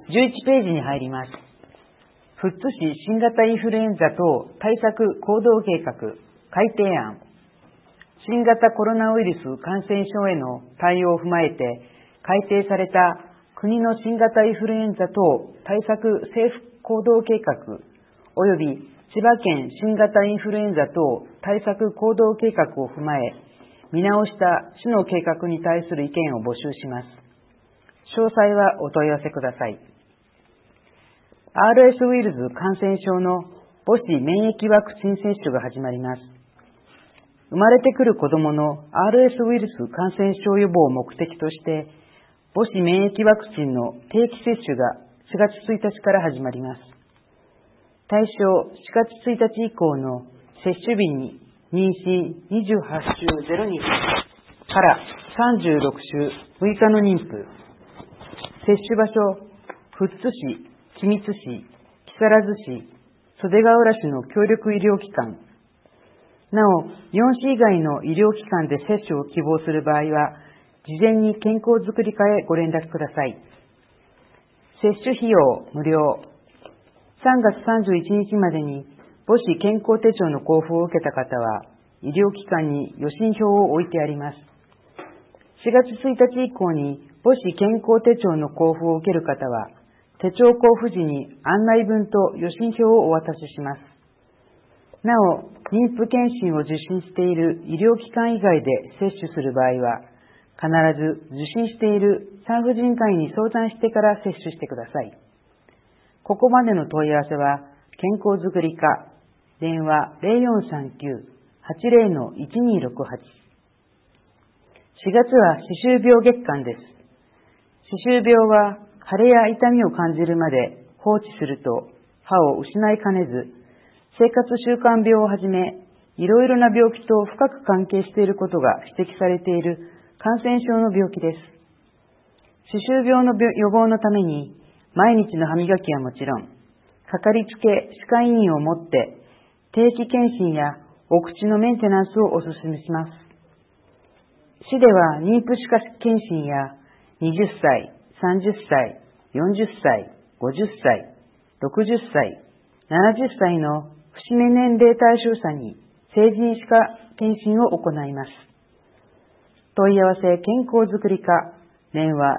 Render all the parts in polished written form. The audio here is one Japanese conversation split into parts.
11ページに入ります。富津市新型インフルエンザ等対策行動計画改定案。新型コロナウイルス感染症への対応を踏まえて改定された国の新型インフルエンザ等対策政府行動計画及び千葉県新型インフルエンザ等対策行動計画を踏まえ、見直した市の計画に対する意見を募集します。詳細はお問い合わせください。RS ウイルス感染症の母子免疫ワクチン接種が始まります。生まれてくる子どもの RS ウイルス感染症予防を目的として、母子免疫ワクチンの定期接種が4月1日から始まります。対象4月1日以降の接種日に妊娠28週0日から36週6日の妊婦、接種場所、富津市、君津市、木更津市、袖ヶ浦市の協力医療機関、なお、4市以外の医療機関で接種を希望する場合は、事前に健康づくり課へご連絡ください。接種費用無料。3月31日までに母子健康手帳の交付を受けた方は、医療機関に予診票を置いてあります。4月1日以降に母子健康手帳の交付を受ける方は、手帳交付時に案内文と予診票をお渡しします。なお、妊婦検診を受診している医療機関以外で接種する場合は、必ず受診している産婦人科医に相談してから接種してください。ここまでの問い合わせは、健康づくり課、電話 0439-80-1268。4月は歯周病月間です。歯周病は腫れや痛みを感じるまで放置すると歯を失いかねず、生活習慣病をはじめ、いろいろな病気と深く関係していることが指摘されている感染症の病気です。歯周病の予防のために、毎日の歯磨きはもちろん、かかりつけ歯科医院をもって定期検診やお口のメンテナンスをお勧めします。市では妊婦歯科検診や20歳、30歳、40歳、50歳、60歳、70歳の節目年齢対象者に成人歯科検診を行います。問い合わせ健康づくり課、電話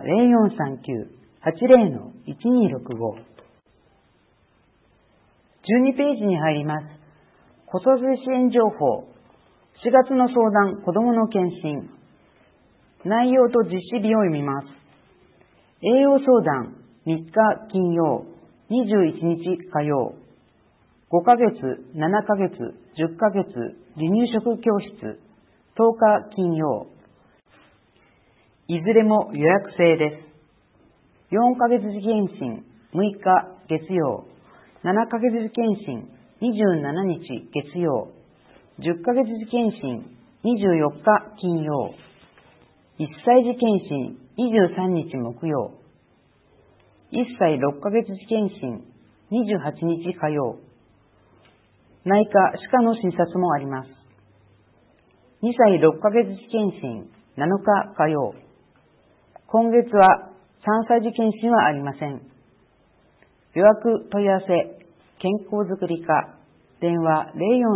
0439-80-1265。12ページに入ります。子育て支援情報。4月の相談、子どもの検診。内容と実施日を読みます。栄養相談、3日金曜、21日火曜。5ヶ月、7ヶ月、10ヶ月、離乳食教室、10日金曜。いずれも予約制です。4ヶ月時検診、6日月曜。7ヶ月時検診、27日月曜。10ヶ月時検診、24日金曜。1歳児検診、23日木曜。1歳6ヶ月時検診、28日火曜。内科・歯科の診察もあります。2歳6ヶ月時検診、7日火曜。今月は3歳児検診はありません。予約問い合わせ、健康づくり課、電話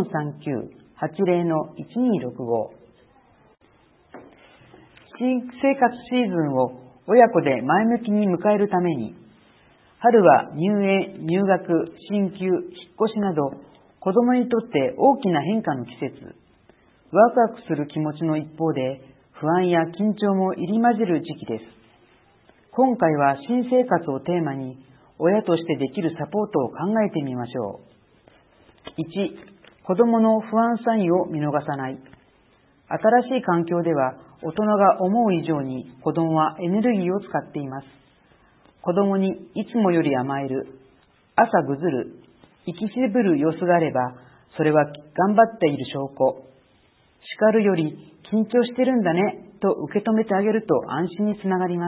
0439-80-1265。新生活シーズンを親子で前向きに迎えるために、春は入園、入学、進級、引っ越しなど、子どもにとって大きな変化の季節。ワクワクする気持ちの一方で、不安や緊張も入り混じる時期です。今回は新生活をテーマに、親としてできるサポートを考えてみましょう。1、子どもの不安サインを見逃さない。新しい環境では、大人が思う以上に子どもはエネルギーを使っています。子どもにいつもより甘える、朝ぐずる、生き渋る様子があれば、それは頑張っている証拠。叱るより緊張してるんだねと受け止めてあげると安心につながります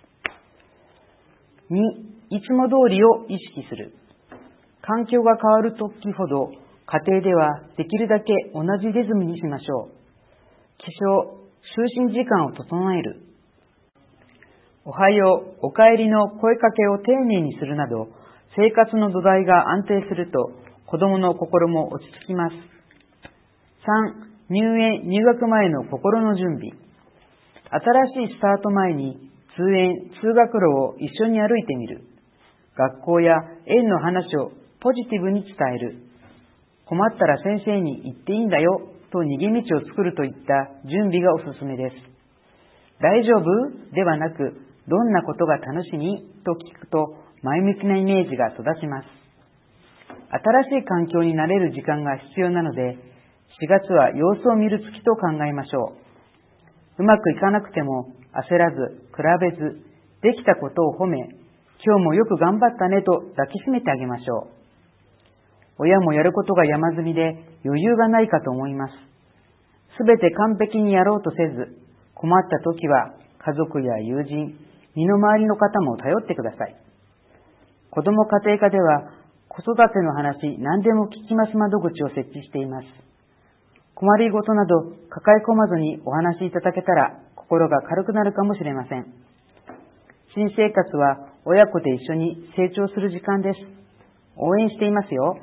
。2、いつも通りを意識する。環境が変わるときほど、家庭ではできるだけ同じリズムにしましょう。起床、就寝時間を整える。 おはよう、おかえりの声かけを丁寧にするなど、生活の土台が安定すると、子供の心も落ち着きます。3、入園・入学前の心の準備。新しいスタート前に通園・通学路を一緒に歩いてみる。学校や園の話をポジティブに伝える。困ったら先生に言っていいんだよと逃げ道を作るといった準備がおすすめです。大丈夫ではなく、どんなことが楽しみと聞くと前向きなイメージが育ちます。新しい環境に慣れる時間が必要なので、4月は様子を見る月と考えましょう。うまくいかなくても焦らず、比べず、できたことを褒め、今日もよく頑張ったねと抱きしめてあげましょう。親もやることが山積みで余裕がないかと思います。すべて完璧にやろうとせず、困った時は家族や友人、身の回りの方も頼ってください。子ども家庭科では子育ての話何でも聞きます窓口を設置しています。困りごとなど抱え込まずにお話しいただけたら心が軽くなるかもしれません。新生活は親子で一緒に成長する時間です。応援していますよ。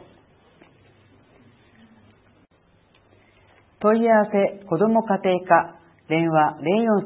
問い合わせ子ども家庭科電話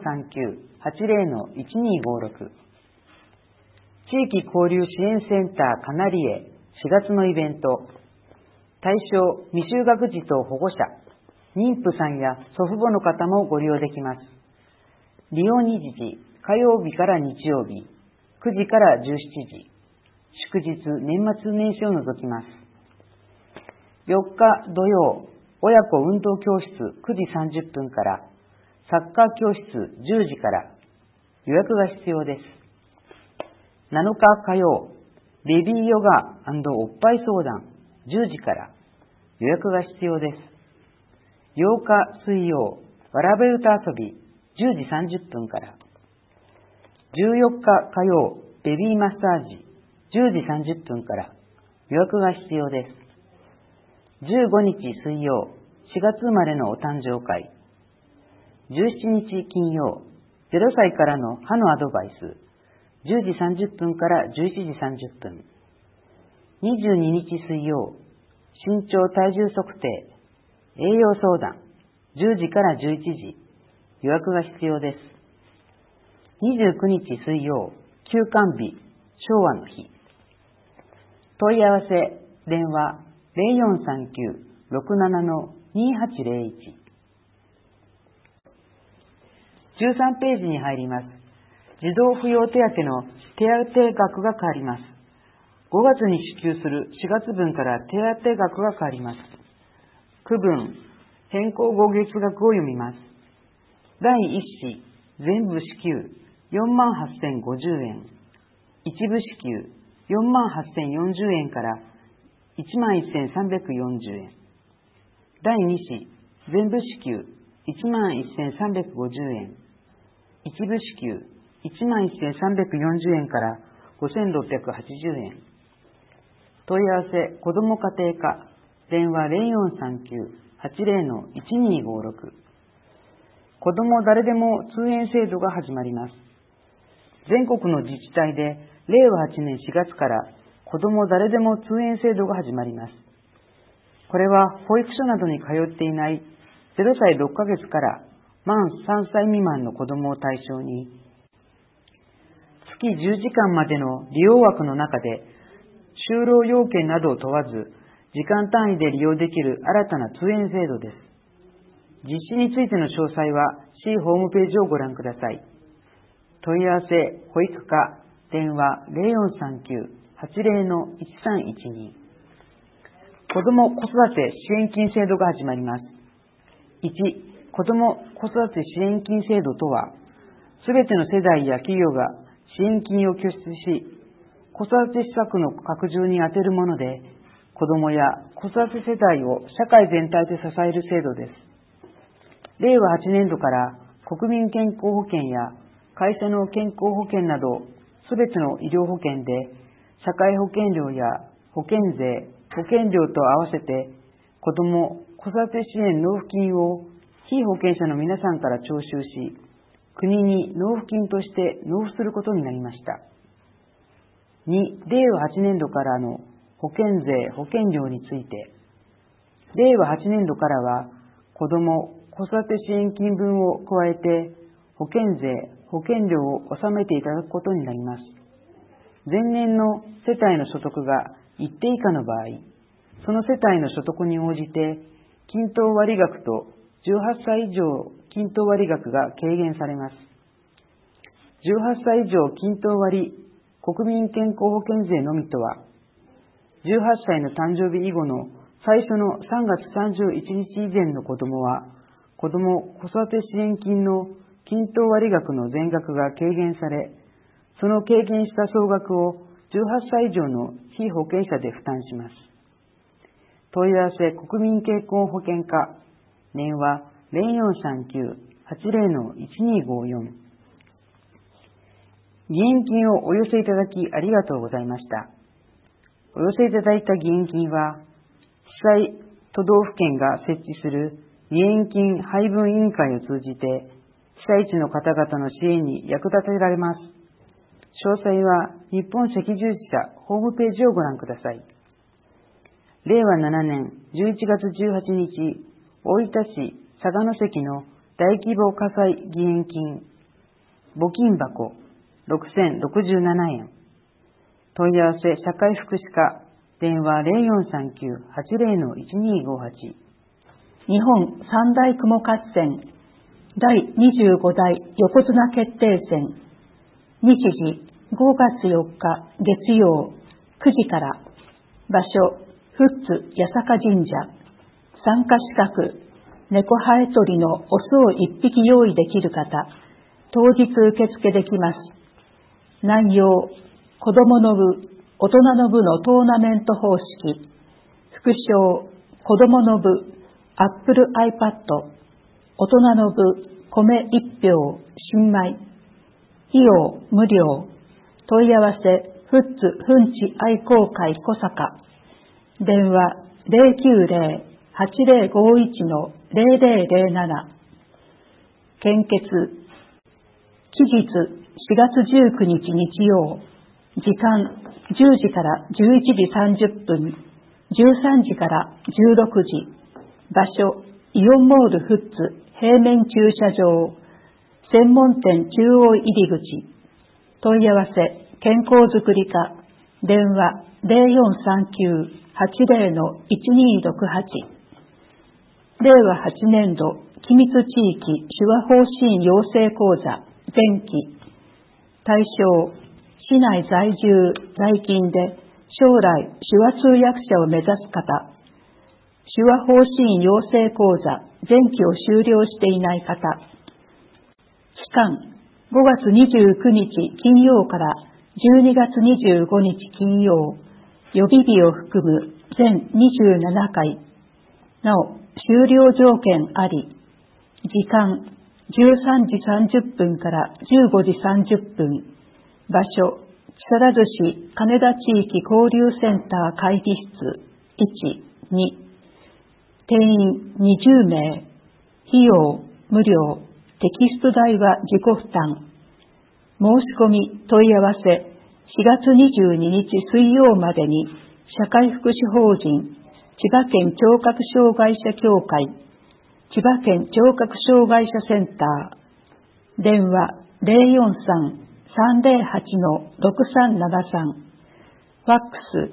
0439-80-1256 地域交流支援センターカナリエ4月のイベント。対象未就学児と保護者、妊婦さんや祖父母の方もご利用できます。利用日時、火曜日から日曜日、9時から17時、祝日、年末年始を除きます。4日土曜、親子運動教室9時30分から、サッカー教室10時から、予約が必要です。7日火曜、ベビーヨガ&おっぱい相談10時から、予約が必要です。8日水曜、わらべ歌遊び10時30分から。14日火曜、ベビーマッサージ10時30分から。予約が必要です。15日水曜、4月生まれのお誕生会。17日金曜、0歳からの歯のアドバイス。10時30分から11時30分。22日水曜、身長体重測定、栄養相談、10時から11時、予約が必要です。29日水曜、休館日、昭和の日。問い合わせ、電話 0439-67-2801。13ページに入ります。児童扶養手当の手当額が変わります。5月に支給する4月分から手当額が変わります。区分、変更後月額を読みます。第1子、全部支給48,050円。一部支給48,040円から11,340円。第2子、全部支給11,350円。一部支給11,340円から5,680円。問い合わせ子ども家庭科電話 0439-80-1256。子ども誰でも通園制度が始まります。全国の自治体で令和8年4月から子ども誰でも通園制度が始まります。これは保育所などに通っていない0歳6ヶ月から満3歳未満の子どもを対象に、月10時間までの利用枠の中で就労要件などを問わず時間単位で利用できる新たな通園制度です。実施についての詳細は市ホームページをご覧ください。問い合わせ保育課電話 0439-80-1312。子ども子育て支援金制度が始まります。1、子ども子育て支援金制度とは、すべての世代や企業が支援金を拠出し、子育て施策の拡充に充てるもので、子どもや子育て世代を社会全体で支える制度です。令和8年度から国民健康保険や会社の健康保険など、すべての医療保険で、社会保険料や保険税、保険料と合わせて、子ども子育て支援納付金を被保険者の皆さんから徴収し、 国に納付金として納付することになりました。2、令和8年度からの保険税・保険料について、令和8年度からは子ども・子育て支援金分を加えて保険税・保険料を納めていただくことになります。前年の世帯の所得が一定以下の場合、その世帯の所得に応じて均等割額と18歳以上均等割額が軽減されます。18歳以上均等割国民健康保険税のみとは、18歳の誕生日以後の最初の3月31日以前の子どもは、子ども・子育て支援金の均等割額の全額が軽減され、その軽減した総額を18歳以上の被保険者で負担します。問い合わせ国民健康保険課、電話 0439-80-1254。義援金をお寄せいただきありがとうございました。お寄せいただいた義援金は、被災都道府県が設置する義援金配分委員会を通じて、被災地の方々の支援に役立てられます。詳細は日本赤十字社ホームページをご覧ください。令和7年11月18日、大分市佐賀関の大規模火災義援金、募金箱6067円。問い合わせ社会福祉課、電話 0439-80-1258。 日本三大雲合戦第25代横綱決定戦、日時5月4日月曜9時から、場所富津八坂神社、参加資格猫ハエ取りのオスを1匹用意できる方、当日受付できます。内容、子どもの部、大人の部のトーナメント方式、副賞、子どもの部、Apple iPad、大人の部、米1票、新米、費用無料、問い合わせ、富津奮地愛好会小坂、電話090-8051-0007、献血、期日4月19日日曜、時間10時から11時30分、13時から16時、場所イオンモール富津平面駐車場、専門店中央入り口、問い合わせ健康づくり課、電話0439-80-1268。令和8年度機密地域手話方針養成講座前期、対象市内在住在勤で将来手話通訳者を目指す方、手話方針養成講座前期を修了していない方、期間5月29日金曜から12月25日金曜、予備日を含む全27回、なお終了条件あり、時間13時30分から15時30分、場所木更津市金田地域交流センター会議室1、2、定員20名、費用無料、テキスト代は自己負担。申し込み問い合わせ4月22日水曜までに社会福祉法人千葉県聴覚障害者協会千葉県聴覚障害者センター、電話043-308-6373、ファックス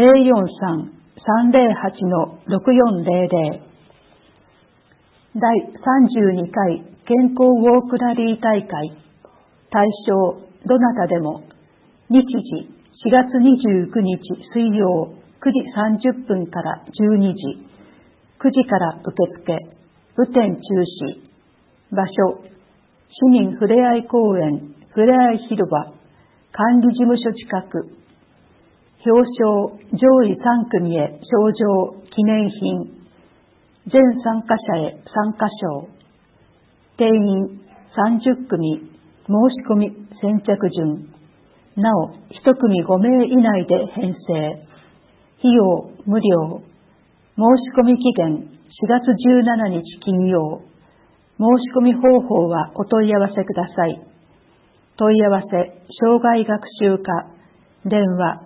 043-308-6400。第32回健康ウォークラリー大会、対象どなたでも、日時4月29日水曜9時30分から12時、9時から受付、雨天中止、場所市民ふれあい公園ふれあい広場管理事務所近く、表彰上位3組へ賞状記念品、全参加者へ参加賞、定員30組、申し込み先着順、なお1組5名以内で編成、費用無料、申し込み期限4月17日金曜、 し込み方法はお問い合わせください。問い合わせ、生涯学習課、電話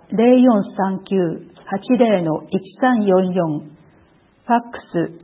0439-80-1344、ファックス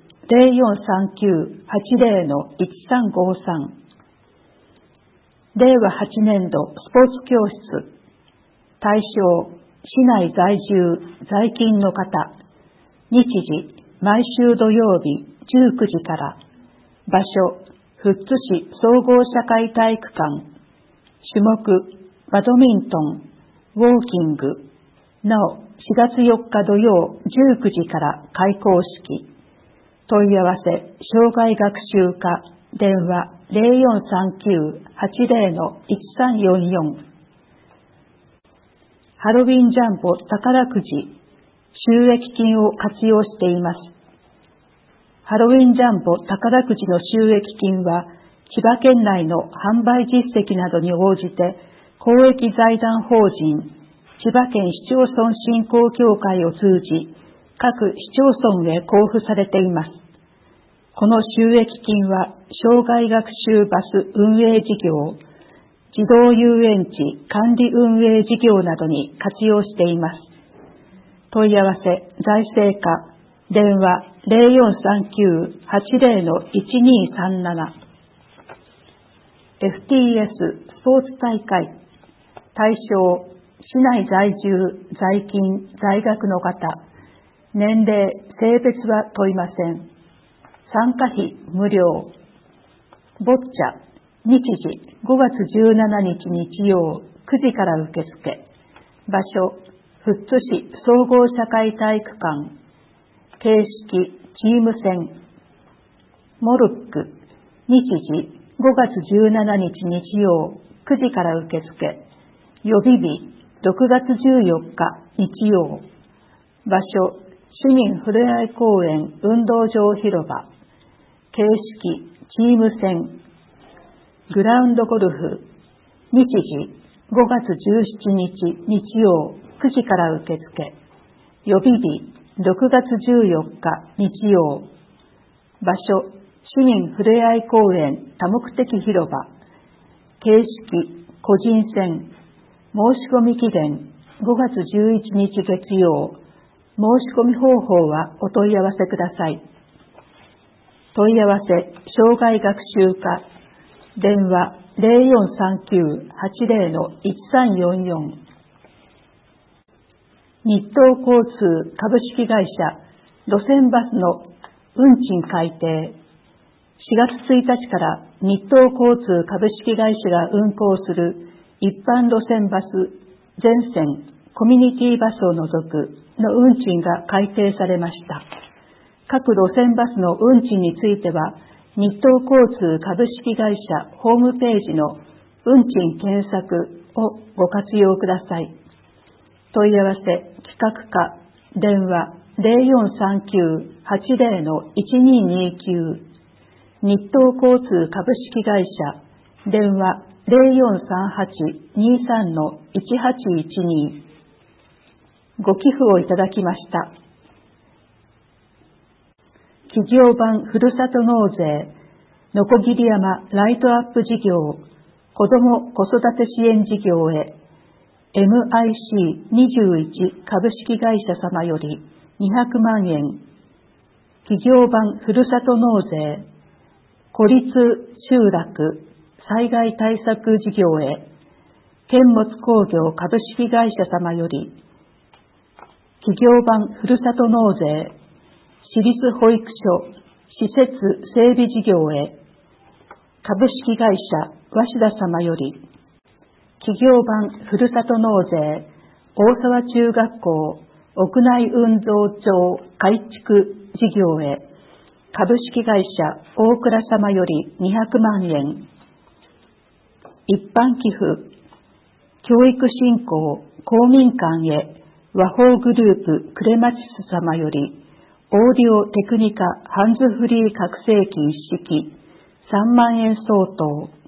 0439-80-1353。令和8年度スポーツ教室、対象、市内在住、在勤の方、日時、毎週土曜日19時から、場所、富津市総合社会体育館、種目、バドミントン、ウォーキング、なお、4月4日土曜19時から開講式。問い合わせ、生涯学習課、電話0439-80-1344。ハロウィンジャンボ宝くじ、収益金を活用しています。ハロウィンジャンボ宝くじの収益金は、千葉県内の販売実績などに応じて、公益財団法人、千葉県市町村振興協会を通じ、各市町村へ交付されています。この収益金は、生涯学習バス運営事業、児童遊園地管理運営事業などに活用しています。問い合わせ、財政課、電話0439-80-1237。FTS スポーツ大会、対象、市内在住、在勤、在学の方、年齢、性別は問いません。参加費無料。ボッチャ、日時5月17日日曜9時から受付。場所、富津市総合社会体育館。形式、チーム戦。モルック、日時5月17日日曜9時から受付。予備日、6月14日日曜。場所、市民ふれあい公園運動場広場。形式、チーム戦。グラウンドゴルフ、日時5月17日日曜9時から受付。予備日、6月14日日曜。場所、市民ふれあい公園多目的広場。形式、個人戦。申し込み期限、5月11日月曜。申し込み方法はお問い合わせください。問い合わせ、生涯学習課、電話0439-80-1344。日東交通株式会社路線バスの運賃改定。4月1日から日東交通株式会社が運行する一般路線バス全線コミュニティバスを除くの運賃が改定されました。各路線バスの運賃については、日東交通株式会社ホームページの運賃検索をご活用ください。問い合わせ、企画課、電話0439-80-1229。日東交通株式会社、電話0438-23-1812。ご寄付をいただきました。企業版ふるさと納税、のこぎり山ライトアップ事業、子ども子育て支援事業へ、MIC21 株式会社様より200万円。企業版ふるさと納税、孤立集落災害対策事業へ、建物工業株式会社様より、企業版ふるさと納税、私立保育所施設整備事業へ、株式会社鷲田様より、企業版ふるさと納税、大沢中学校屋内運動場改築事業へ、株式会社大倉様より200万円。一般寄付、教育振興公民館へ和法グループクレマチス様より、オーディオテクニカハンズフリー拡声器一式3万円相当。